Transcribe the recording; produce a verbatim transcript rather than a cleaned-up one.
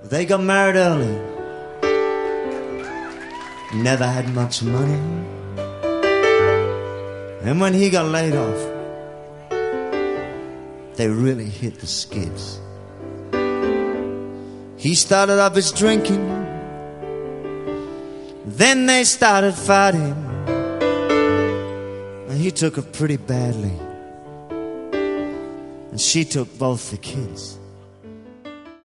They got married early, never had much money, and when he got laid off, they really hit the skids. He started up his drinking, then they started fighting, and he took it pretty badly, and she took both the kids.